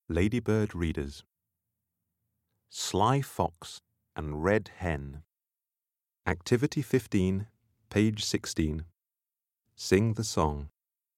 Ladybird Readers. Sly Fox and Red Hen. Activity 15, page 16. Sing the song.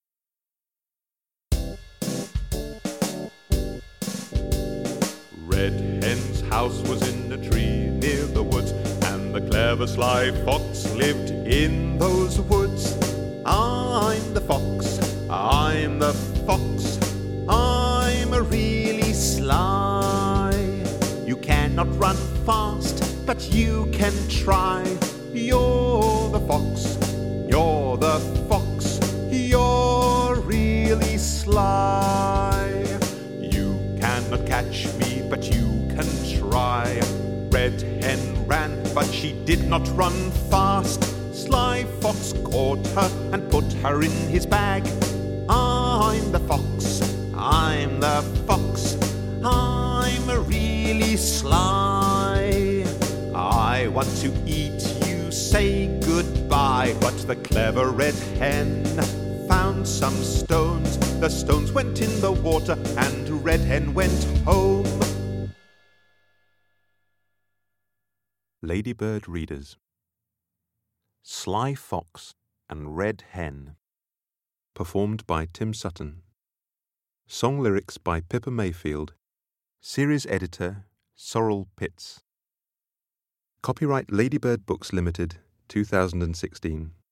Red Hen's house was in a tree near the woods, and the clever sly fox lived in those woods. I'm the fox, I'm the fox, I'm a really sly. You cannot run fast, but you can try. You're the fox, you're the fox, you're really sly. You cannot catch me, but you can try. Red Hen ran, but she did not run fast. Sly Fox caught her and put her in his bag. I'm the fox, I'm the fox, I'm really sly. I want to eat you, say goodbye. But the clever Red Hen found some stones. The stones went in the water, and Red Hen went home. Ladybird Readers. Sly Fox and Red Hen. Performed by Tim Sutton. Song lyrics by Pippa Mayfield. Series editor Sorrel Pitts. Copyright Ladybird Books Limited, 2016.